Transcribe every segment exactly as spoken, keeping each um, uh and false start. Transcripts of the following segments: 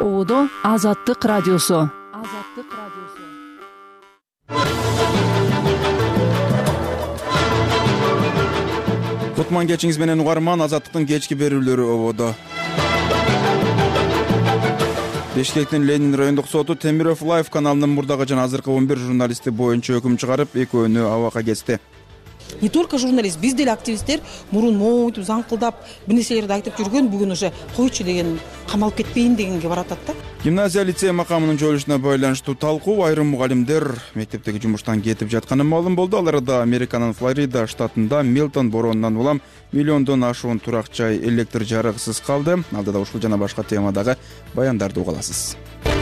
Оодо Азаттык радиосу. Азаттык радиосу. Кутман кечиңиз менен угарман, Азаттыктын кечки берүүлөрү ободо. Бишкектин Ленин райондук соту Темиров Лайф каналынын мурдагы жана азыркы он бир журналисти боюнча өкүм чыгарып, экөөнү абакка кести. Не только журналист, биз деле активисттер мурун мойтуп заңкылдап бир нерселерди айтып жүргөн, бүгүн уже койчу деген, камалып кетпейин дегенге баратат да. Гимназия лицей макамынын жойулушуна байланыштуу талкуу айрым мугалимдер мектептеги жумуштан кетип жатканы маалым болду. Ал арада Американын Флорида штатында Милтон боронунан улам миллиондон ашуун турак жай электр жарыгысыз калды. Алдыда ушул жана башка темадагы баяндарды уга аласыз.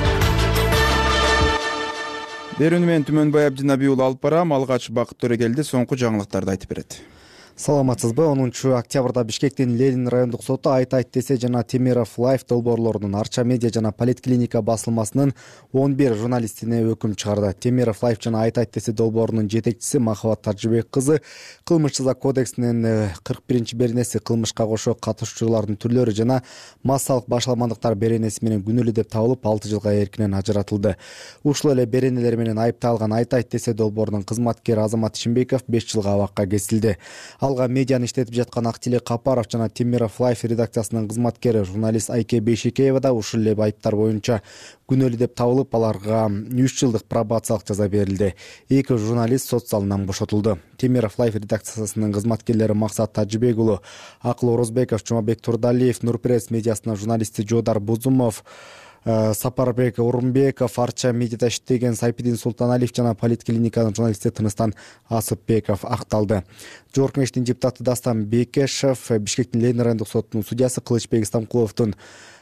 Берүүнү менен Түмөнбай Абдинабий уулу алып барам. Алгач Бакыт Төрөгелди соңку жаңылыктарды айтып берет. Саламатсызбы? онунчу октябрда Бишкектин Ленин райондук соту Айт айт десе жана Темиров Лайф долбоорлорунун Арча медиа жана Политклиника басылмасынын он бир журналистине өкүм чыгарды. Темиров Лайф жана Айт айт десе долбоорунун жетекчиси Махабат Тажыбек кызы кылмыш жаза кодексинин кырк биринчи беренеси кылмышка кошо катышуучулардын түрлөрү жана массалык башаламандыктар беренеси менен күнөөлүү деп табылып алты жылга эркинен ажыратылды. Ушул эле беренелер менен айыпталган Айт айт десе долбоорунун кызматкери Азамат Ишимбеков беш жылга абакка кесилди. Алга медианы иштетип жаткан Актилек Капаров жана Темиров Лайф редакциясынын кызматкери журналист Айке Бейшекеева да ушул эле айыптар боюнча күнөөлүү деп табылып, аларга үч жылдык пробациялык жаза берилди. Эки журналист сот залынан бошотулду. Темиров Лайф редакциясынын кызматкерлери Максат Тажыбек уулу, Акыл Орозбеков, Жумабек Турдалиев, Нурпресс медиасынын журналисти Жодар Бузумов, Сапарбек Урумбеков, Арча медиада иштеген Сайпидин Султаналиев жана Политклиниканын журналисти Тыныстан Асыпбеков акталды. Жогорку кеңештин депутаты Дастан Бекешев Бишкектин Ленин райондук сотунун судьясы Кылычбек Истамкуловдун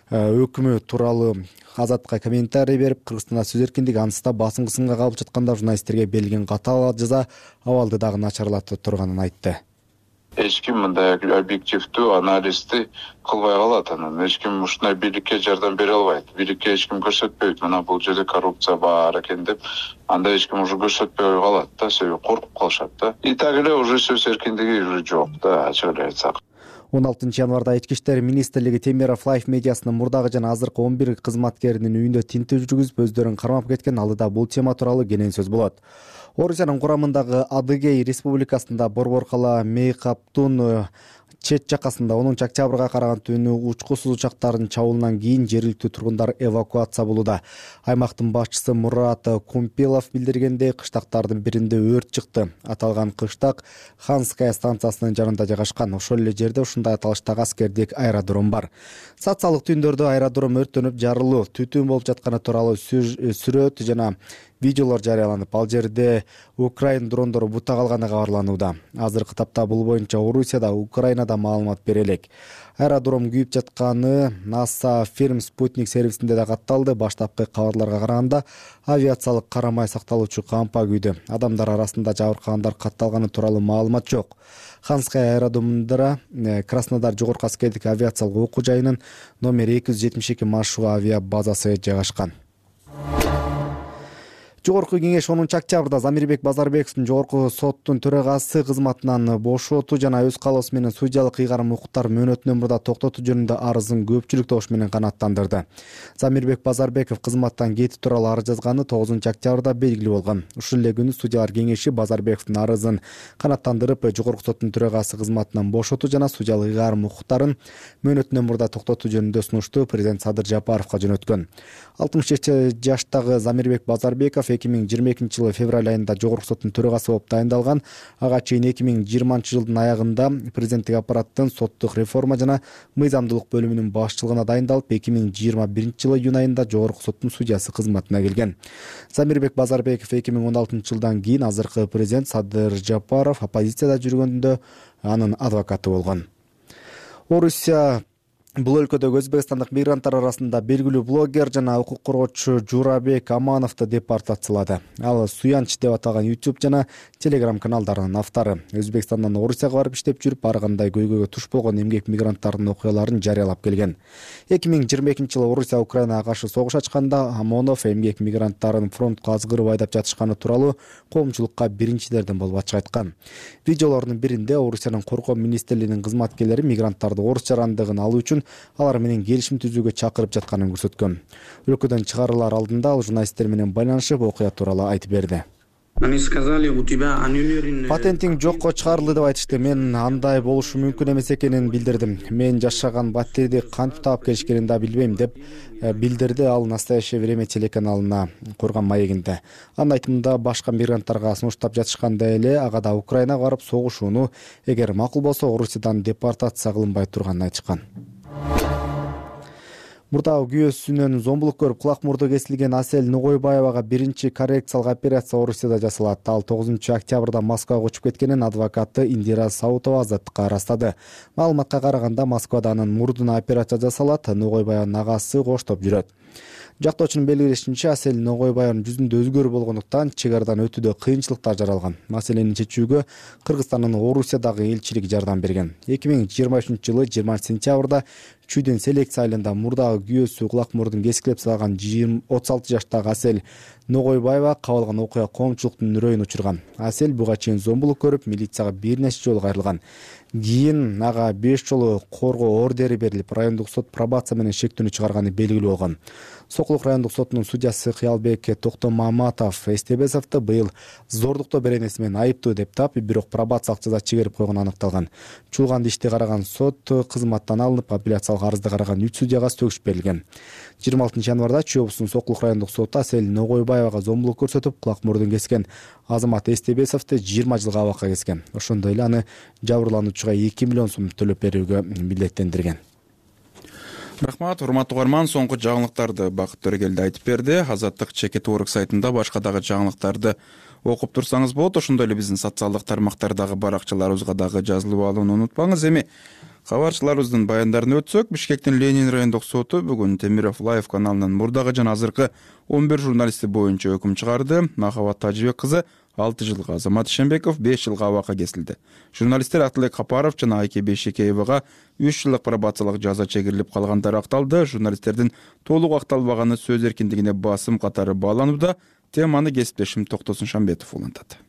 өкүмү тууралуу Азаттыкка комментарий берип, Кыргызстанда сөз эркиндиги ансызда басым кысымга калып жатканда журналисттерге берилген катаал жаза абалды дагы начарлатып турганын айтты. Эч ким мындай объективдүү анализди кылбай калат, анан эч ким ушундай бийликке жардам бере албайт. Бийликке эч ким көрсөтпөйт, мына бул жерде коррупция бар экен деп, анда эч ким уже көрсөтпөй калат да, себеби коркуп калышат да. И так эле уже сөз эркиндиги уже жок да, ачык эле айтсак. он алтынчы январда Ички иштер министрлиги Темиров Лайф медиасынын мурдагы жана азыркы он бир кызматкеринин үйүндө тинтүү жүргүзүп, өздөрүн кармап кеткен. Алдыда бул тема тууралуу кенен сөз болот. Орусиянын курамындагы Адыгей республикасында Борбор кала Мейкаптун чет жакасында онунчу октябрга караган түнү учкусуз учактардын чабуулунан кийин жергиликтүү тургундар эвакуация болууда. Аймактын башчысы Мурат Кумпилов билдиргендей, кыштактардын биринде өрт чыкты. Аталган кыштак Ханская станциясынын жанында жайгашкан. Ошол эле жерде ушундай аталыштагы аскердик аэродром бар. Социалдык түйүндөрдө аэродром өрттөнүп жарылуу, түтүн болуп жатканы тууралуу сүрөт жана видеолор жарыяланып, ал жерде Украин дрондору бута калганы кабарланууда. Азыркы тапта бул боюнча Орусияда, Украинада маалымат берелек. Аэродром күйүп жатканы НАСА Фирм спутник сервисинде да катталды. Баштапкы кабарларга караганда авиациялык карамай сакталуучу кампа күйдү. Адамдар арасында жабыркагандар катталганы тууралуу маалымат жок. Ханская аэродромунда Краснодар жогорку аскердик авиациялык окуу жайынын номер эки жүз жетимиш эки маршрут авиа базасы жайгашкан. Жогорку кеңеш онунчу октябрда Замирбек Базарбековдун жогорку соттун төрагасы кызматынан бошотуу жана өз каалоосу менен судьялык ыйгарым укуктар мөөнөтүнөн мурда токтотуу жөнүндө арызын көпчүлүк добуш менен канааттандырды. Замирбек Базарбеков кызматтан кетүү тууралуу арыз жазганы тогузунчу октябрда белгилүү болгон. Ушул эле күнү судьялар кеңеши Базарбековдун арызын канааттандырып, жогорку соттун төрагасы кызматынан бошотуу жана судьялык ыйгарым укуктарын мөөнөтүнөн мурда токтотуу жөнүндө сунушту президент Садыр Жапаровго жөнөткөн. алтымыш жети жаштагы Замирбек Базарбеков эки миң жыйырма экинчи жылы февраль айында жогорку соттун төрагасы болуп дайындалган. Ага чейин эки миң жыйырманчы жылдын аягында президенттик аппараттын соттук реформа жана мыйзамдуулук бөлүмүнүн башчылыгына дайындалып, эки миң жыйырма биринчи жылы июнь айында жогорку соттун судьясы кызматына келген. Замирбек Базарбеков эки миң он алтынчы жылдан кийин азыркы президент Садыр Жапаров оппозицияда жүргөндө анын адвокаты болгон. Орусия Бул өлкөдөгү өзбекстандык мигранттар арасында белгилүү блогер жана укук коргоочу Журабек Амановду депортациялады. Ал Суянч деп аталган YouTube жана Telegram каналдарынын автору. Өзбекстандан Орусияга барып иштеп жүрүп, ар кандай көйгөйгө туш болгон эмгек мигранттардын окуяларын жарыялап келген. эки миң жыйырма экинчи жылы Орусия Украинага каршы согуш ачканда Амонов эмгек мигранттарын фронтко азгырып айдап жатышканы тууралуу коомчулукка биринчилерден болуп ачык айткан. Видеолордун биринде Орусиянын коргоо министрлигинин кызматкерлери мигранттарды орус жарандыгын алуу үчүн алар менен келишим түзүүгө чакырып жатканын көрсөткөн. Өлкөдөн чыгарылар алдында ал журналисттер менен байланышып окуя тууралуу айтып берди. Патентиң жокко чыгарылды деп айтышты. Мен андай болушу мүмкүн эмес экенин билдирдим. Мен жашаган батирди кантип таап келишкенин да билбейм деп билдирди ал Настоящее время телеканалына курган маегинде. Анын айтымында башка мигранттарга сунуштап жатышкандай эле ага да Украинага барып согушууну, эгер макул болсо Орусиядан депортация кылынбай турганын айтышкан. Мурдагы күйөөсүнөн зомбулук көрүп кулак мурду кесилген Асель Ногойбаевага биринчи коррекциялык операция Орусияда жасалат. Ал тогузунчу октябрда Москвага учуп кеткенин адвокаты Индира Саутова азаттыкка ырастады. Маалыматка караганда Москвада анын мурдуна операция жасалат. Ногойбаевдин агасы коштоп жүрөт. Жактоочунун белгилешинче, Асель Ногойбаевдин жүзүндө өзгөрүү болгондуктан чек арадан өтүүдө кыйынчылыктар жаралган. Маселени чечүүгө Кыргызстандын Орусиядагы элчилиги жардам берген. эки миң жыйырма үчүнчү жылы жыйырманчы сентябрда Чүйдөн селекция айылында мурдагы күйөөсү кулак мурдун кескилеп салган отуз алты жаштагы Асель Ногойбаева кабылган окуя коомчулуктун үрөйүн учурган. Асель буга чейин зомбулук көрүп, милицияга бир нече жолу кайрылган. Кийин ага беш жолу коргоо ордери берилип, райондук сот пробация менен шектүүнү чыгарганы белгилүү болгон. Сокулук райондук сотунун судьясы Кыялбек Токтомаматов Эстебесовду быйыл зордуктоо беренеси менен айыптуу деп таап, бирок пробациялык жаза чегерип койгону аныкталган. Чуулганды ишти караган сот кызматтан алынып, апелляциялык арызды караган үч судьяга сөгүш берилген. жыйырма алтынчы январда Чүй облусунун Сокулук райондук соту Асель Ногойбаевага зомбулук көрсөтүп, кулак мурдун кескен Азамат Эстебесовду жыйырма жылга абакка кескен. Ошондой эле аны жабырлануучуга эки миллион сом төлөп берүүгө милдеттендирген. Рахмат, урматтуу угарман, соңку жаңылыктарды Бакыт Төрөгелди айтып берди. Азаттык чекит орг сайтында башка дагы жаңылыктарды окуп турсаңыз болот. Ошондой эле биздин социалдык тармактардагы баракчаларыбызга дагы жазылып алууну унутпаңыз. Эми кабарчыларыбыздын баяндарын өтсөк, Бишкектин Ленин райондук соту бүгүн Темиров Лайв каналынын мурдагы жана азыркы он бир журналисти боюнча өкүм чыгарды. Махабат Тажибек кызы алты жылга, Азамат Ишенбеков беш жылга абакка кесилди. Журналисттер Атылек Капаров жана Айке Бейшекеевага үч жылдык пробациялык жаза чегирилип калгандары акталды. Журналисттердин толук акталбаганы сөз эркиндигине басым катары бааланууда. Теманы кесиптешим Токтосун Шамбетов улантат.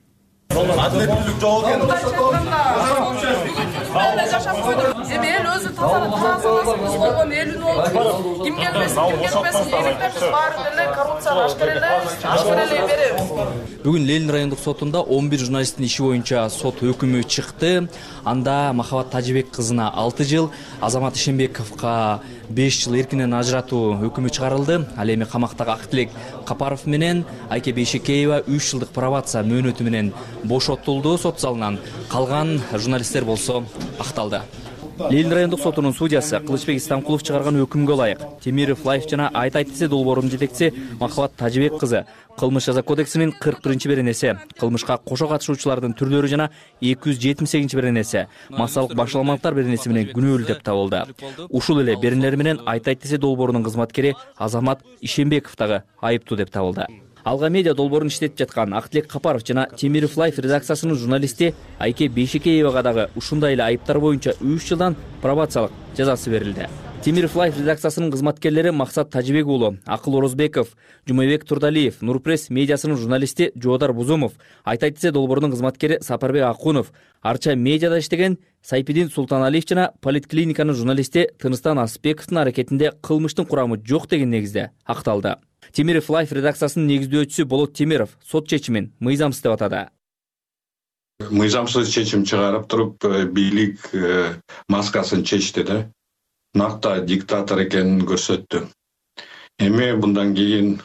Эми эл өзү таза таза болгон элин болуп, ким келбесин, ким кетпесин дегенде биз баары деле коррупцияны ашкар эле, ашкар эле беребиз. Бүгүн Ленин райондук сотунда он бир журналисттин иши боюнча сот өкүмү чыкты. Анда Махабат Тажибек кызына алты жыл, Азамат Ишенбековго беш жыл эркинен ажыратуу өкүмү чыгарылды. Ал эми камактагы Актилек Капаров менен Айке Бейшекеева үч жылдык пробация мөөнөтү менен бошотулду сот залынан. Калган журналисттер болсо акталды. Ленин райондук сотунун судьясы Кылычбек Истамкулов чыгарган өкүмгө ылайык Темиров Лайф жана Айт Айтсе долбоорунун жетекчиси Махабат Тажибек кызы кылмыш жаза кодексинин кырк биринчи беренеси, кылмышка кошо катышуучулардын түрлөрү жана эки жүз жетимиш сегизинчи беренеси, массалык башаламалыктар беренеси менен күнөөлүү деп табылды. Ушул эле беренелер менен Айт Айтсе долбоорунун кызматкери Азамат Ишенбеков дагы айыптуу деп табылды. Алга медиа долбоорун иштетип жаткан Актилек Капаров жана Темиров Лайф редакциясынын журналисти Айке Бейшекеевага дагы ушундай эле айыптар боюнча үч жылдан пробациялык жазасы берилди. Темиров Лайф редакциясынын кызматкерлери Максат Тажибек уулу, Акыл Орозбеков, Жумайбек Турдалиев, Нурпресс медиасынын журналисти Жодар Бузумов, Айт Айтсе долбоорунун кызматкери Сапарбек Акунов, Арча медиада иштеген Сайпидин Султаналиев жана Политклиниканын журналисти Тыныстан Асыпбековдун аракетинде кылмыштын курамы жок деген негизде акталды. Темиров Лайф редакциясынын негиздөөчүсү Болот Темиров сот чечимин мыйзамсыз деп атады. Мыйзамсыз чечим чыгарып туруп, бийлик маскасын чечти да. Накта диктатор экенин көрсөттү. Эми мындан кийин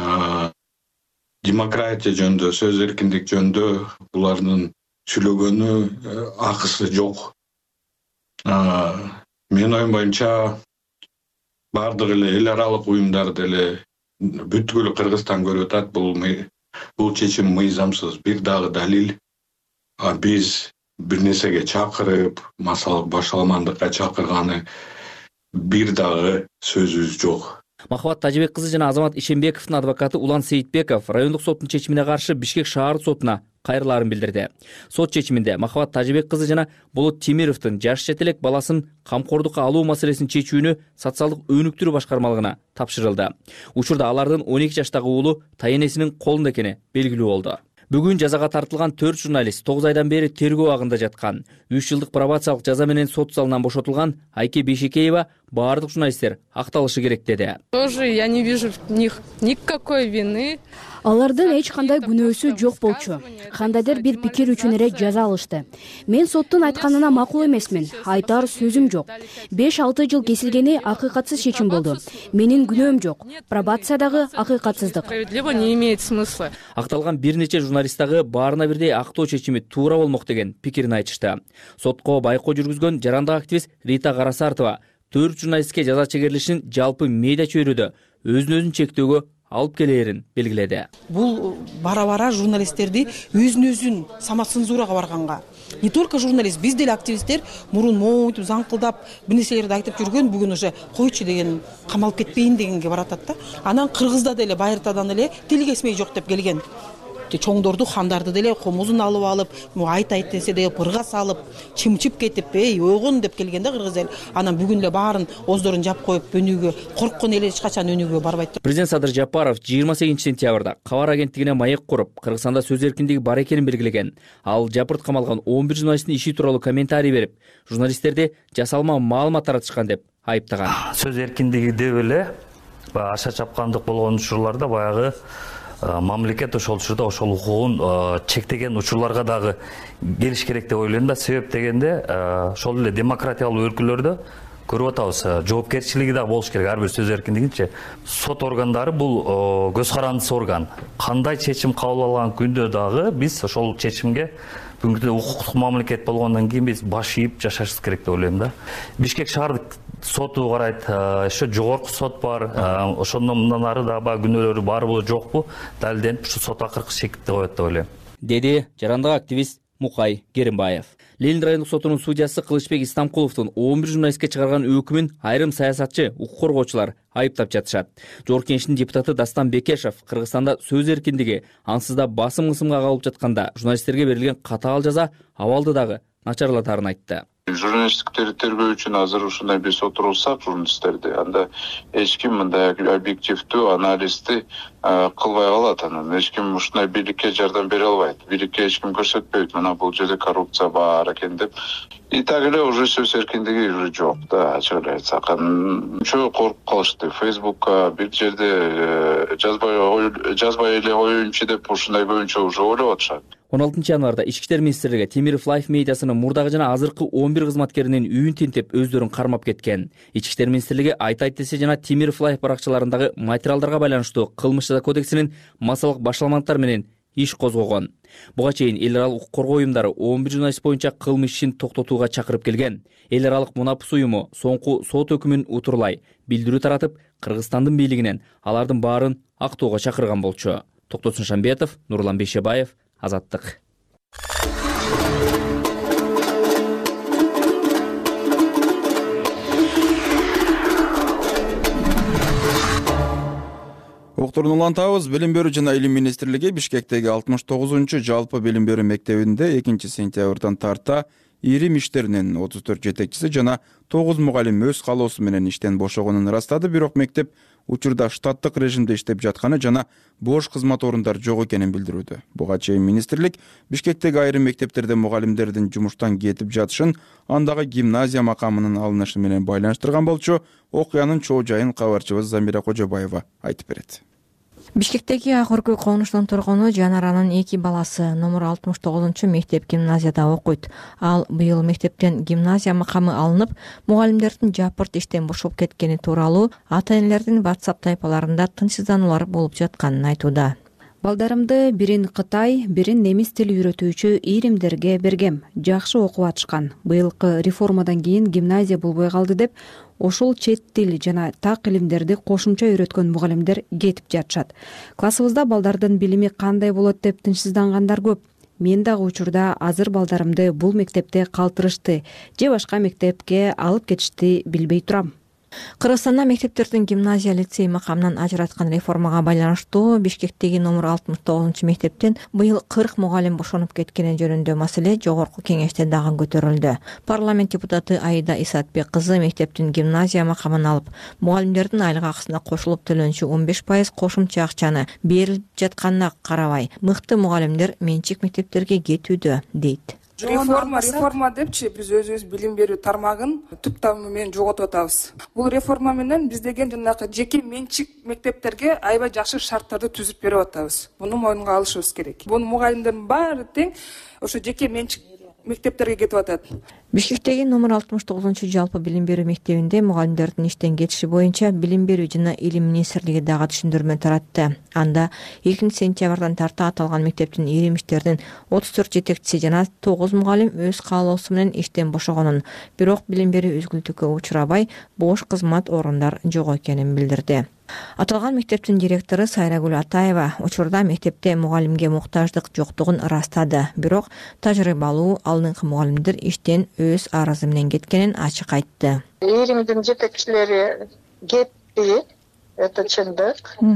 демократия жөнүндө, сөз эркиндик жөнүндө булардын сүйлөгөнү акысы жок. Менин оюм боюнча бардык эле эл аралык уюмдар деле бүткүл Кыргызстан көрүп атат, бул бул чечим мыйзамсыз. Бир дагы далил, биз бир нерсеге чакырып, массалык башаламандыкка чакырганы бир дагы сөзүбүз жок. Махабат Тажибек кызы жана Азамат Ишенбековдун адвокаты Улан Сейитбеков райондук соттун чечимине каршы Бишкек шаардык сотуна кайрылаарын билдирди. Сот чечиминде Махабат Тажибек кызы жана Болот Темировдун жаш жетелек баласын камкордукка алуу маселесин чечүүнү социалдык өнүктүрүү башкармалыгына тапшырылды. Учурда алардын он эки жаштагы уулу тайенесинин колунда экени белгилүү болду. Бүгүн жазага тартылган төрт журналист тогуз айдан бери тергөө абагында жаткан. үч жылдык пробациялык жаза менен сот залынан бошотулган Айке Бейшекеева баардык журналисттер акталышы керек деди. Тоже я не вижу в них никакой вины. Алардын эч кандай күнөөсү жок болчу. Кандайдыр бир пикир үчүн эле жаза алышты. Мен соттун айтканына макул эмесмин. Айтар сөзүм жок. беш алты жыл кесилгени акыйкатсыз чечим болду. Менин күнөөм жок. Пробациядагы акыйкатсыздык. Справедливо не имеет смысла. Акталган бир нече журналист дагы баарына бирдей актоо чечими туура болмок деген пикирин айтышты. Сотко байкоо жүргүзгөн жарандык активист Рита Карасартова төрт журналистке жаза чегерилишин жалпы медиа чөйрөдө өзүн өзүн чектөөгө алып келээрин белгиледи. Бул бара-бара журналисттерди өзүн өзүн самоцензурага барганга. Не только журналист, биз деле активисттер мурун мойтуп заңкылдап бир нерселерди айтып жүргөн, бүгүн уже койчу деген, камалып кетпейин дегенге баратат да. Анан Кыргызда деле Байыртадан эле тил кесмей жок деп келген. Чоңдорду, хандарды деле комузун алып алып, айт айт десе де пырга салып, чымчып кетип, эй, ойгон деп келгенде Кыргыз эл. Анан бүгүн эле баарын оздорун жап коюп, өнүгүү, корккон эл эч качан өнүгүү барбайт. Президент Садыр Жапаров жыйырма сегизинчи сентябрда кабар агенттигине маек куруп, Кыргызстанда сөз эркиндиги бар экенин белгилеген. Ал жапырт камалган он бир журналисттин иши тууралуу комментарий берип, журналисттерди жасалма маалымат таратышкан деп айыптаган. Сөз эркиндиги деп эле аша чапкандык болгон учурларда баягы мамлекет ошол учурда ошол укугун чектеген учурларга дагы келиш керек деп ойлойм да. Себеп дегенде ошол эле демократиялуу өлкөлөрдө көрүп атабыз, жоопкерчилиги дагы болуш керек ар бир сөз эркиндигинчи. Сот органдары бул көз карандысы орган. Кандай чечим кабыл алган күндө дагы биз ошол чечимге бүгүнкү укуктук мамлекет болгондон кийин биз баш ийип жашашыбыз керек деп ойлойм да. Бишкек шаардык соту карайт, еще жогорку сот бар, ошондон мындан ары да ба күнөөлөрү барбы жокпу далилденип ушу сот акыркы чекитти коет деп ойлойм, деди жарандык активист Мукай Керимбаев. Ленин райондук сотунун судьясы Кылычбек Истамкуловдун он бир журналистке чыгарган өкүмүн айрым саясатчы, укук коргоочулар айыптап жатышат. Жогорку Кеңештин депутаты Дастан Бекешев Кыргызстанда сөз эркиндиги ансыз да басым кысымга калып жатканда журналисттерге берилген катаал жаза абалды дагы начарлатарын айтты. Журналисттиктерди тергөө үчүн азыр ушундай биз отурулсак журналисттерди, анда эч ким мындай объективдүү анализди кылбай калат. Анан эч ким ушундай бийликке жардам бере албайт. Бийликке эч ким көрсөтпөйт. Мына бул жерде коррупция бар экен деп. И так эле уже сөз эркиндиги уже жок да, ачык эле айтсак. Чөө коркуп калышты. Фейсбукка бир жерде жазбай жазбай эле коеюнчу деп ушундай көбүнчө уже ойлоп атышат. он алтынчы январда Ички иштер министрлиги Темиров Лайф медиасынын мурдагы жана азыркы он бир кызматкеринин үйүн тинтип өздөрүн кармап кеткен. Ички иштер министрлиги Айт айт десе жана Темиров Лайф баракчаларындагы материалдарга байланыштуу кылмыш жаза кодексинин массалык башаламанттар менен иш козгогон. Буга чейин эл аралык укук коргоо уюмдары он бир журналист боюнча кылмыш ишин токтотууга чакырып келген. Эл аралык Мунапс уюму соңку сот өкүмүн утурлай билдирүү таратып, Кыргызстандын бийлигинен алардын баарын актоого чакырган болчу. Токтосун Шамбетов, Нурлан Бейшебаев, Азаттык. Уктурун улантабыз. Билим берүү жана илим министрлиги Бишкектеги алтымыш тогузунчу жалпы билим берүү мектебинде экинчи сентябрдан тарта ирим иштеринин отуз төрт жетекчиси жана тогуз мугалим өз каалоосу менен иштен бошогонун ырастады. Бирок мектеп учурда штаттык режимде иштеп жатканы жана бош кызмат орундары жок экенин билдирүүдө. Буга чейин министрлик Бишкектеги айрым мектептерде мугалимдердин жумуштан кетип жатышын андагы гимназия макамынын алынышы менен байланыштырган болчу. Окуянын чоо жайын кабарчыбыз Замира Кожобаева айтып берет. Бишкектеги Ак Өркөй конуштун тургуну Жанаранын эки баласы номер алтымыш тогузунчу мектеп гимназияда окуйт. Ал быйыл мектептен гимназия макамы алынып, мугалимдердин жапырт иштен бошоп кеткени тууралуу ата-энелердин WhatsApp тайпаларында тынчсыздануулар болуп жатканын айтууда. Балдарымды бирин Кытай, бирин немис тил үйрөтүүчү иримдерге бергем. Жакшы окуп атышкан. Быйылкы реформадан кийин гимназия болбой калды деп, ошол чет тил жана так илимдерди кошумча үйрөткөн мугалимдер кетип жатышат. Классыбызда балдардын билими кандай болот деп тынчсыздангандар көп. Мен дагы учурда азыр балдарымды бул мектепте калтырышты же башка мектепке алып кетишти билбей турам. Кыргызстанда мектептердин гимназия, лицей макамынан ажыраткан реформага байланыштуу Бишкектеги номер алтымыш тогузунчу мектептен быйыл кырк мугалим бошонуп кеткени жөнүндө маселе жогорку кеңеште дагы көтөрүлдү. Парламент депутаты Аида Исатбек кызы мектептин гимназия макамын алып, мугалимдердин айлык акысына кошулуп төлөнчү он беш пайыз кошумча акчаны берилип жатканына карабай, мыкты мугалимдер менчик мектептерге кетүүдө дейт. Реформа, реформа депчи биз өзүбүз билим берүү тармагын түп тамыры менен жоготуп атабыз. Бул реформа менен биз деген жанагы жеке менчик мектептерге аябай жакшы шарттарды түзүп берип атабыз. Муну мойнуна алышыбыз керек. Бул мугалимдердин баары тең ошо жеке менчик мектептерге кетип атат. Бишкектеги номер алтымыш тогузунчу жалпы билим берүү мектебинде мугалимдердин иштен кетиши боюнча билим берүү жана илим министрлиги дагы түшүндүрмө таратты. Анда экинчи сентябрдан тарта аталган мектептин иримиштердин отуз төрт жетекчиси жана тогуз мугалим өз каалоосу менен иштен бошогонун, бирок билим берүү үзгүлтүккө учурабай бош кызмат орундар жок экенин билдирди. Аталган мектептин директору Сайрагүл Атаева учурда мектепте мугалимге муктаждык жоктугун ырастады, бирок тажрыйбалуу алдыңкы мугалимдер иштен өз арызы менен кеткенин ачык айтты. Иримдин жетекчилери кетти, это чындык.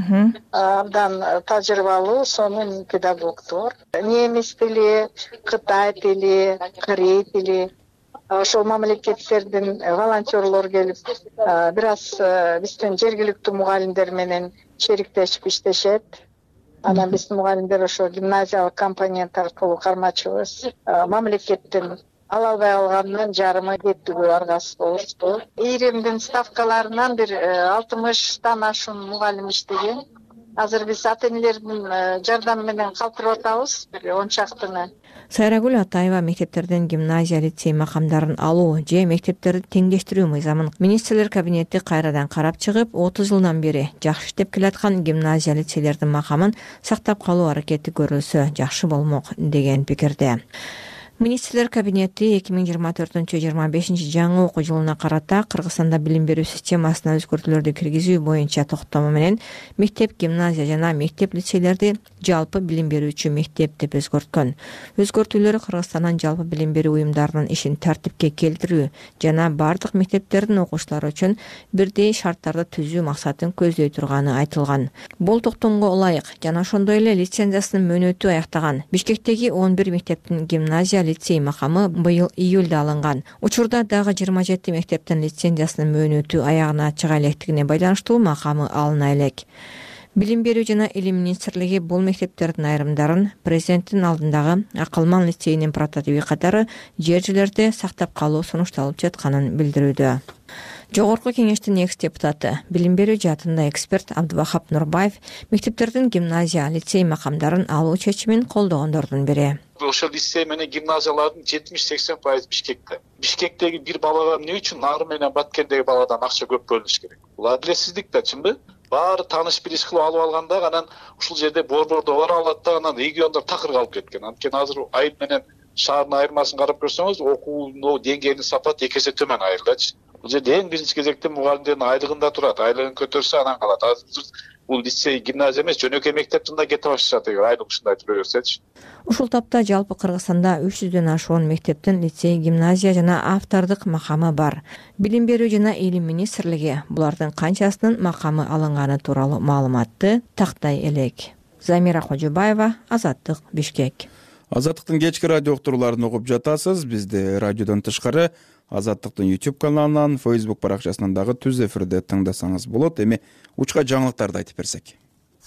Андан тажрыйбалуу сонун педагогдор. Немис тили, Кытай тили, Корей тили, ошол мамлекеттердин волонтерлор келип, бир аз биздин жергиликтүү мугалимдер менен шериктешип иштешет. Анан биздин мугалимдер ошо гимназиялык компонент аркылуу кармачыбыз. Мамлекеттин ала албай калганынан жарымы кеттүгү аргасыз болушту. Иримдин ставкаларынан бир алтымыштан ашуун мугалим иштеген. Азыр биз ата-энелердин жардамы менен калтырып атабыз, бир он чактыны. Сайрагүл Атаева мектептерден гимназия, лицей макамдарын алуу же мектептерди теңдештирүү мыйзамын министрлер кабинети кайрадан карап чыгып, отуз жылдан бери жакшы иштеп келаткан гимназия, лицейлердин макамын сактап калуу аракети көрүлсө жакшы болмок деген пикирде. Министрлер кабинети эки миң жыйырма төртүнчү жыйырма бешинчи жаңы окуу жылына карата Кыргызстанда билим берүү системасына өзгөртүүлөрдү киргизүү боюнча токтому менен мектеп, гимназия жана мектеп, лицейлерди жалпы билим берүүчү мектеп деп өзгөрткөн. Өзгөртүүлөр Кыргызстандын жалпы билим берүү уюмдарынын ишин тартипке келтирүү жана бардык мектептердин окуучулары үчүн бирдей шарттарды түзүү максатын көздөй турганы айтылган. Бул токтомго ылайык жана ошондой эле лицензиясынын мөөнөтү аяктаган Бишкектеги он бир мектептин гимназия, лицей макамы быйыл июлда алынган. Учурда дагы жыйырма жети мектептин лицензиясынын мөөнөтү аягына чыга электигине байланыштуу макамы алына элек. Билим берүү жана илим министрлиги бул мектептердин айрымдарын президенттин алдындагы Акылман лицейинин прототиби катары жер жерлерде сактап калуу сунушталып жатканын билдирүүдө. Жогорку кеңештин экс депутаты, билим берүү жаатында эксперт Абдывахап Нурбаев мектептердин гимназия, лицей макамдарын алуу чечимин колдогондордун бири. Ошол лицей менен гимназиялардын жетимиш сексен пайызы Бишкекте. Бишкектеги бир балага эмне үчүн нары менен Баткендеги баладан акча көп бөлүнүш керек? Бул адилетсиздик да, чынбы? Баары тааныш билиш кылып алып алганда анан ушул жерде борбордо бара алат да, анан региондор такыр калып кеткен. Анткени азыр айыл менен шаардын айырмасын карап көрсөңүз, окуунун деңгээлинин сапаты эки эсе төмөн айылдачы. Бул жерде эң биринчи кезекте мугалимдердин айлыгында турат. Айлыгын көтөрсө анан калат. Азыр бул лицей, гимназия эмес, жөнөкөй мектептин да кете башташат эгер айлык ушундай тура берсечи. Ушул тапта жалпы Кыргызстанда үч жүздөн ашуун мектептин лицей, гимназия жана автордук макамы бар. Билим берүү жана илим министрлиги булардын канчасынын макамы алынганы тууралуу маалыматты тактай элек. Замира Кожобаева, Азаттык, Бишкек. Азаттыктын кечки радио уктурууларын угуп жатасыз. Бизди радиодон тышкары Азаттыктын YouTube каналынан, Facebook баракчасынан дагы түз эфирде тыңдасаңыз болот. Эми учка жаңылыктарды айтып берсек.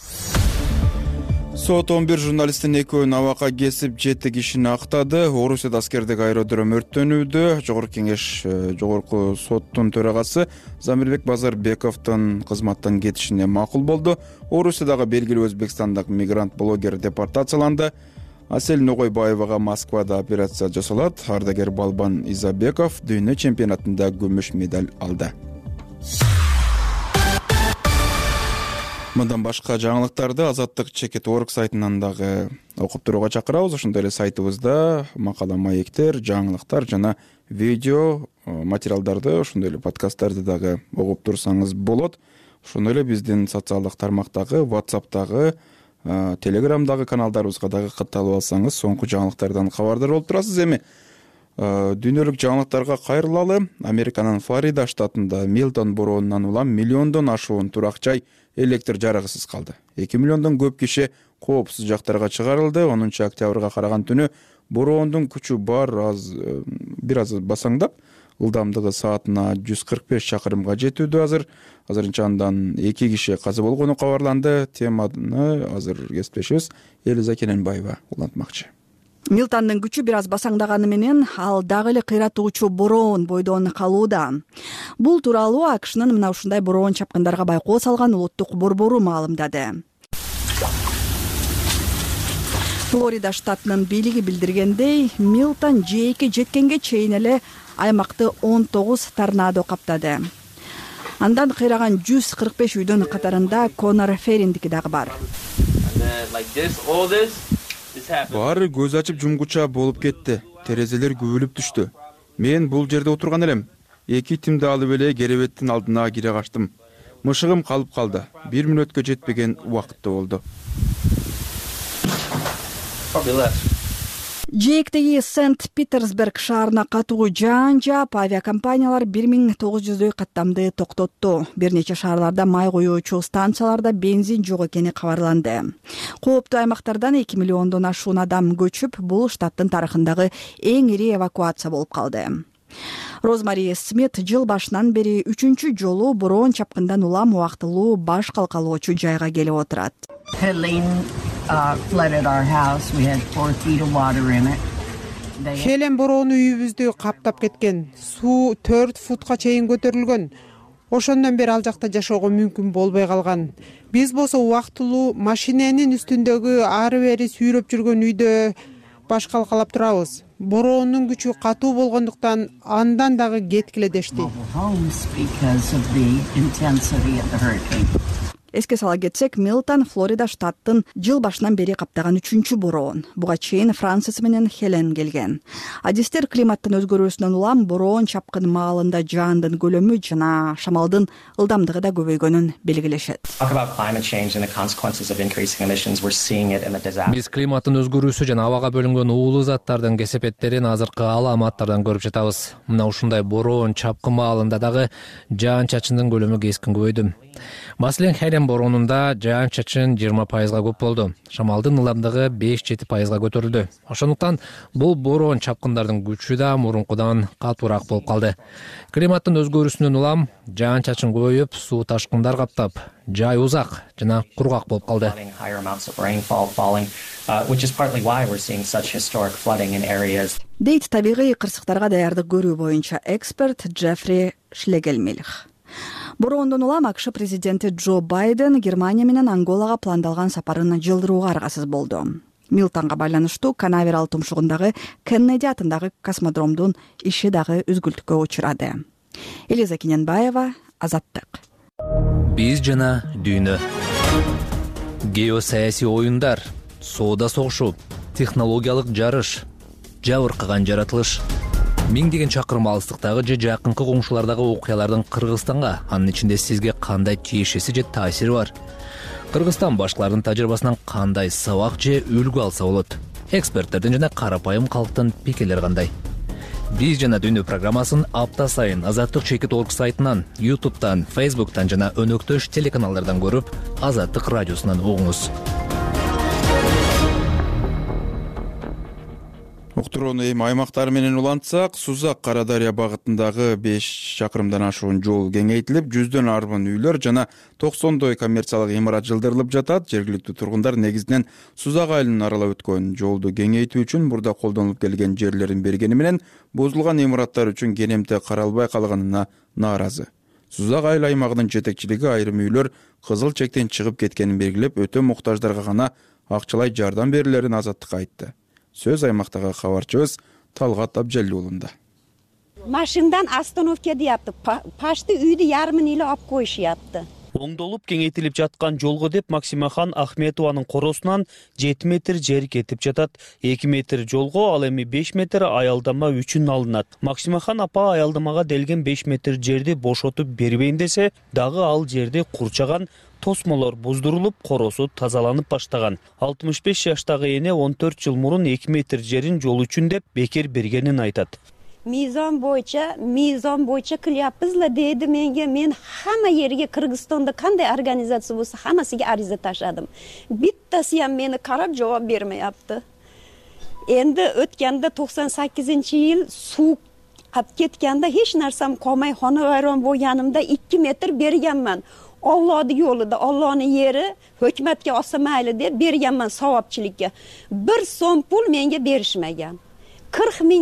Сот он бир журналисттин экөөнүн абакка кесип жети кишини актады. Орусияда аскердик аэродром өрттөнүүдө. Жогорку кеңеш жогорку соттун төрагасы Замирбек Базарбековдун кызматтан кетишине макул болду. Орусиядагы белгилүү өзбекстандык мигрант блогер депортацияланды. Асель Ногойбаевага Москвада операция жасалат. Ардагер Балбан Изабеков дүйнө чемпионатында күмүш медаль алды. Мындан башка жаңылыктарды Азаттык чекит точка орг сайтынан дагы окуп турууга чакырабыз. Ошондой эле сайтыбызда макала, маектер, жаңылыктар жана видео материалдарды, ошондой эле подкасттарды дагы угуп турсаңыз болот. Ошондой эле биздин социалдык тармактагы, WhatsApp'тагы, Телеграмдагы каналдарыбызга дагы катталып алсаңыз, соңку жаңылыктардан кабардар болуп турасыз. Эми Дүйнөлүк жаңылыктарга кайрылалы. Американын Флорида штатында Милтон боронунан улам миллиондон ашуун турак жай электр жарыгысыз калды. эки миллиондон көп киши коопсуз жактарга чыгарылды. онунчу октябрга караган түнү бороондун күчү бар аз бир аз басаңдап, ылдамдыгы саатына жүз кырк беш чакырымга жетүүдө азыр. Азырынча андан эки киши каза болгону кабарланды. Теманы азыр кесиптешибиз Элиза Кененбаева улантмакчы. Милтондун күчү бир аз басаңдаганы менен ал дагы эле кыйратуучу бороон бойдон калууда. Бул тууралуу АКШнын мына ушундай бороон чапкындарга байкоо салган улуттук борбору маалымдады. Флорида штатынын бийлиги билдиргендей, Милтон жээкке жеткенге чейин эле аймакты он тогуз торнадо каптады. Андан кыйраган жүз кырк беш үйдүн катарында Конор Фериндики дагы бар. Баары көз ачып жумгуча болуп кетти. Терезелер күбөлүп түштү. Мен бул жерде отурган элем. Эки тимди алып эле керебеттин алдына кире качтым. Мышыгым калып калды. Бир мүнөткө жетпеген убакытта болду. Жээктеги Сент-Питерсберг шаарына катуу жаан жаап, авиакомпаниялар бир миң тогуз жүздөй каттамды токтотту. Бир нече шаарларда май куюучу станцияларда бензин жок экени кабарланды. Кооптуу аймактардан эки миллиондон ашуун адам көчүп, бул штаттын тарыхындагы эң ири эвакуация болуп калды. Розмари Смит жыл башынан бери үчүнчү жолу бороон чапкындан улам убактылуу баш калкалоочу жайга келип отурат. Хелен бороону үйүбүздү каптап кеткен. Суу төрт футка чейин көтөрүлгөн. Ошондон бери ал жакта жашоого мүмкүн болбой калган. Биз болсо убактылуу машиненин үстүндөгү ары бери сүйрөп жүргөн үйдө баш калкалап турабыз. Бороонун күчү катуу болгондуктан андан дагы кеткиле дешти. Эске сала кетсек, Милтон Флорида штаттын жыл башынан бери каптаган үчүнчү бороон. Буга чейин Франсис менен Хелен келген. Адистер климаттын өзгөрүүсүнөн улам бороон чапкын маалында жаандын көлөмү жана шамалдын ылдамдыгы да көбөйгөнүн белгилешет. Биз климаттын өзгөрүүсү жана абага бөлүнгөн уулуу заттардын кесепеттерин азыркы аламаттардан көрүп жатабыз. Мына ушундай бороон чапкы маалында дагы жаан-чачындын көлөмү кескин көбөйдү. Маселен, Хелен бороонунда жаан-чачын жыйырма пайызга көп болду. Шамалдын ылдамдыгы беш жети пайызга көтөрүлдү. Ошондуктан бул бороон чапкындардын күчү да мурункудан катуураак болуп калды. Климаттын өзгөрүүсүнөн улам жаан-чачын көбөйүп, суу ташкындар каптап, жай узак жана кургак болуп калды. Дейт табигый кырсыктарга даярдык көрүү боюнча эксперт Джеффри Шлегельмильх. Бороондон улам АКШ президенти Джо Байден Германия менен Анголага пландалган сапарын жылдырууга аргасыз болду. Милтонго байланыштуу Канаверал тумшугундагы Кеннеди атындагы космодромдун иши дагы үзгүлтүккө учурады. Элиза Кененбаева, Азаттык. Биз жана дүйнө. Геосаясий оюндар, соода согушу, технологиялык жарыш, жабыркаган жаратылыш. Миңдеген чакырым алыстыктагы же жакынкы коңшулардагы окуялардын Кыргызстанга, анын ичинде сизге кандай тиешеси же таасири бар? Кыргызстан башкалардын тажрыйбасынан кандай сабак же үлгү алса болот? Эксперттердин жана карапайым калктын пикирлери кандай? Биз жана дүйнө программасын апта сайын Азаттык чекит точка орг сайтынан, ютубтан, фейсбуктан жана өнөктөш телеканалдардан көрүп, Азаттык радиосунан угуңуз. Уктурууну эми аймактар менен улантсак, Сузак Кара Дарыя багытындагы беш чакырымдан ашуун жол кеңейтилип, жүздөн арбын үйлөр жана токсондой коммерциялык имарат жылдырылып жатат. Жергиликтүү тургундар негизинен Сузак айылын аралап өткөн жолду кеңейтүү үчүн мурда колдонулуп келген жерлерин бергени менен бузулган имараттар үчүн кенемте каралбай калганына нааразы. Сузак айыл аймагынын жетекчилиги айрым үйлөр кызыл чектен чыгып кеткенин белгилеп, өтө муктаждарга гана акчалай жардам берилерин Азаттыкка айтты. Сөз аймактагы кабарчыбыз Талгат Абжалиулунда. Машиндан остановка deyapti. Пашты үйдү ярымын эле алып коюшуяпты. Оңдолуп кеңейтилип жаткан жолго деп Максимахан Ахметованын коросунан жети метр жер кетип жатат. эки метр жолго, ал эми беш метр аялдама үчүн алынат. Максимахан апа аялдамага делген беш метр жерди бошотуп бербейм десе, дагы ал жерди курчаган тосмолор буздурулуп, коросу тазаланып баштаган. алтымыш беш жаштагы эне он төрт жыл мурун эки метр жерин жол үчүн деп бекер бергенин айтат. Mizon boyunca, mizon boyunca kılyapızla dedi menga, men hamma yerге Kırgızstanda qanday organizatsiya bo'lsa, hammasiga ariza tashladim. Bittasi ham meni qarab javob bermayapti. Endi o'tganda to'qson sakkizinchi yil suv olib ketganda hech narsam qolmay xonavayron bo'lganimda ikki metr berganman. Allohning yo'lida, Allohning yeri, hukumatga olsa mayli deb berganman savobchilikka. Bir so'm pul menga berishmagan. qirq ming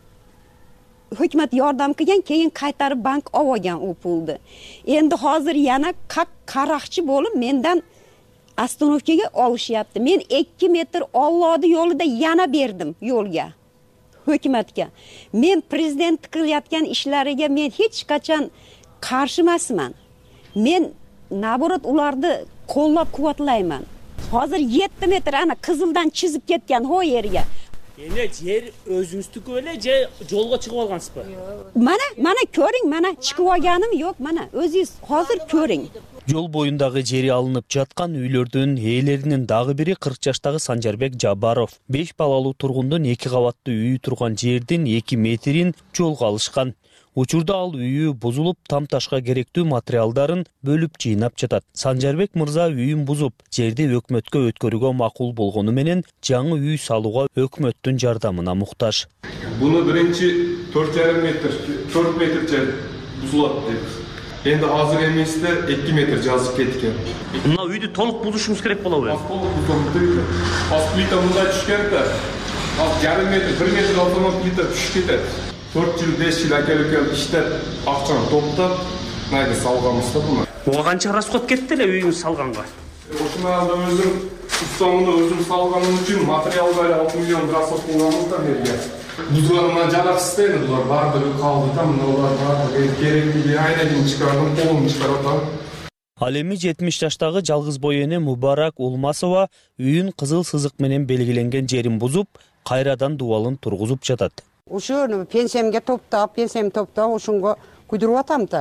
hukumat yordam qilgan, keyin qaytarib bank olgan u pulni. Endi hozir yana qaraqchi bo'lib mendan ostanovkaga olishyapti. Men ikki metr Allohning yo'lida yana berdim yo'lga. Hukumatga. Men prezident qilayotgan ishlariga men hech qachon qarshi emasman. Men naborat ularni qo'llab-quvvatlayman. Hozir yetti metr ana qizildan chizib ketgan ho yerga. Endi yer o'zingizniku ele, je yo'lga chiqib olgansizmi? Mana, mana ko'ring, mana chiqib olganim yo'q, mana o'zingiz hozir ko'ring. Жол боюндагы жери алынып жаткан үйлөрдүн ээлеринин дагы бири кырк жаштагы Санжарбек Жабаров. беш балалуу тургундун эки кабаттуу үйү турган жердин эки метрин жолго алышкан. Учурда ал үйү бузулуп, там ташка керектүү материалдарын бөлүп жыйнап жатат. Санжарбек мырза үйүн бузуп, жерди өкмөткө өткөрүүгө макул болгону менен жаңы үй салууга өкмөттүн жардамына муктаж. Буну биринчи төрт жарым метр, төрт метр жер бузулат деп. Endi hozir emesda ikki metr жазып ketgan. Мына үйдү толук бузушубуз керек болобу? Толук бузулду. Аз плита мындай түшкөн да. Аз жарым метр, bir metr altынан плита түшүп кетет. төрт жыл, беш жыл акелип иштеп, акчаны топтоп, мындай салганбыз да буну. Буга канча расход кетти эле үйүн салганга? Ошондо өзүм устамында өзүм салганым үчүн материалдар алты миллион расход кылганбыз да берге. Buzlarıma canak isteydi, bular vardı, kaldı tam, bular vardı, gerekli bir aynen çıkardım, kolum çıkardım. Ал эми жетимиш жаштагы жалгыз бой эне Мубарак Улмасова үйүн кызыл сызык менен белгиленген жерин бузуп, кайрадан дубалын тургузуп жатат. Ушуну пенсиямга топтоп, пенсиям топтоп, ушунга куйдуруп атам да.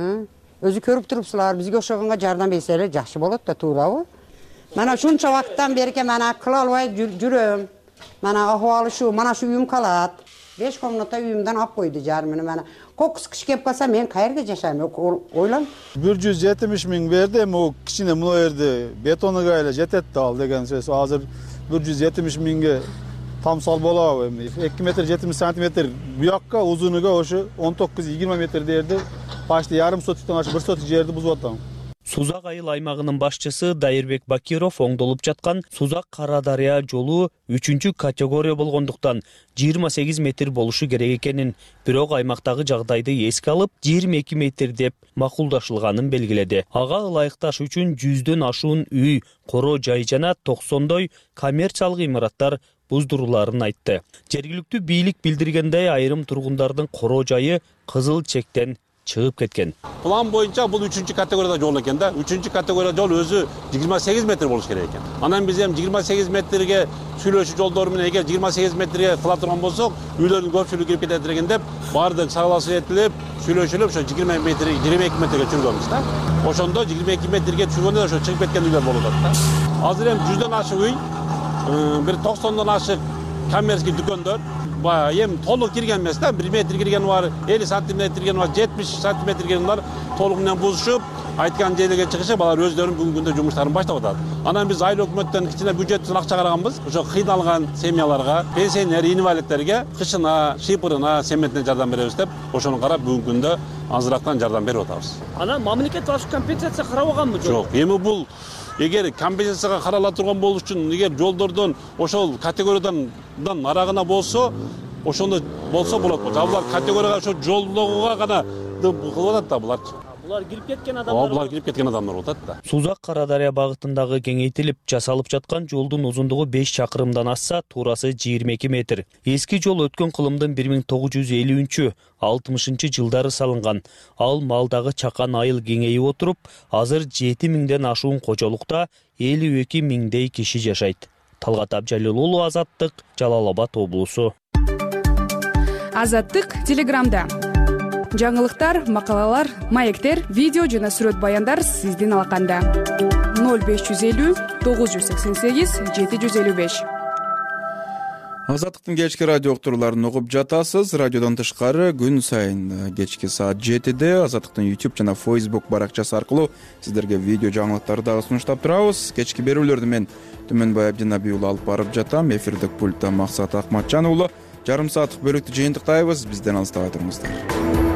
Өзү көрүп турупсузлар, бизге ошогонго жардам берселер жакшы болот да, туурабы? Мана ушунча убакыттан бери мана кыла албай жүрөм. Mana ahvalı şu, mana şu uyum kalat. Beş komnata uyumdan ap koydu jarmını. Mana kokus kış kep kalsa men kayerge yaşayım, oylan. bir жүз жетимиш ming berdi, o kichine muno yerdi. Betonu gayla jetetdi al degan söz. Hozir bir жүз жетимиш mingga tamsal bolab, ikki metr yetmish santimetr bu yoqqa uzunuga o'sha o'n to'qqiz yigirma metr derdi. Başta yarım sotikdan aşıp bir sotik жерди buzып атам. Сузак айыл аймагынын башчысы Дайырбек Бакиров оңдолуп жаткан Сузак Кара Дарыя жолу үчүнчү категория болгондуктан жыйырма сегиз метр болушу керек экенин, бирок аймактагы жагдайды эске алып жыйырма эки метр деп макулдашылганын белгиледи. Ага ылайыкташ үчүн жүздөн ашуун үй, коро жай жана токсондой коммерциялык имараттар буздуруларын айтты. Жергиликтүү бийлик билдиргендей айрым тургундардын коро жайы кызыл чектен чыгып кеткен. План боюнча бул үчүнчү категорияда жол экен да. үчүнчү категория жол өзү жыйырма сегиз метр болуш керек экен. Анан биз эми жыйырма сегиз метрге сүйлөшүү жолдору менен эгер жыйырма сегиз метрге кыла турган болсок, үйлөрдүн көпчүлүгү кирип кетет экен деп, баардык саралашуу этилип, сүйлөшүлүп, ошо жыйырма метр, жыйырма эки метрге чүргөнбүз да. Ошондо жыйырма эки метрге чүргөндө ошо чыгып кеткен үйлөр болуп атат да. Азыр эми жүздөн ашык үй, бир токсондон ашык коммерческий дүкөндөр баягы эми толук кирген эмес да, bir метр кирген бар, elli сантиметр кирген бар, жетимиш сантиметр кирген бар, толук менен бузушуп, айткан жерлерге чыгышып, алар өздөрүнүн бүгүнкү күндө жумуштарын баштап атат. Анан биз айыл өкмөттөн кичине бюджеттен акча караганбыз. Ошо кыйналган семьяларга, пенсионер, инвалидтерге кышына, шыйпырына, семетине жардам беребиз деп, ошону карап бүгүнкү күндө азырактан жардам берип атабыз. Анан мамлекет башка компенсация карабаганбы? Жок, эми бул эгер компенсацияга карала турган болуш үчүн, эгер жолдордон ошол категориядан арагына болсо, ошондо болсо болот. Булар категорияга ошо жолдогуга гана кылып атат да булар. Булар кирип кеткен адамдар. Булар кирип кеткен адамдар болот да. Сузак Кара Дарыя багытындагы кеңейтилип жасалып жаткан жолдун узундугу беш чакырымдан асса, туурасы жыйырма эки метр. Эски жол өткөн кылымдын бир миң тогуз жүз элүүнчү алтымышынчы жылдары салынган. Ал малдагы чакан айыл кеңейип отуруп, азыр жети миңден ашуун кожолукта элүү эки миңдей киши жашайт. Талгат Абжалил уулу, Азаттык, Жалал Абад облусу. Азаттык Телеграмда. жаңылыктар, макалалар, маектер, видео жана сүрөт баяндар сиздин алаканда. ноль беш жүз элүү тогуз жүз сексен сегиз жети жүз элүү беш. Азаттыктын кечки радио уктурууларын угуп жатасыз. Радиодон тышкары күн сайын кечки саат жетиде Азаттыктын YouTube жана Facebook баракчасы аркылуу сиздерге видео жаңылыктарды дагы сунуштап турабыз. Кечки берүүлөрдү мен Түмөнбай Абдинабий уулу алып барып жатам. Эфирдик пультта Максат Акматжан уулу. Жарым сааттык бөлүктү жыйынтыктайбыз. Бизден алыстабай туруңуздар.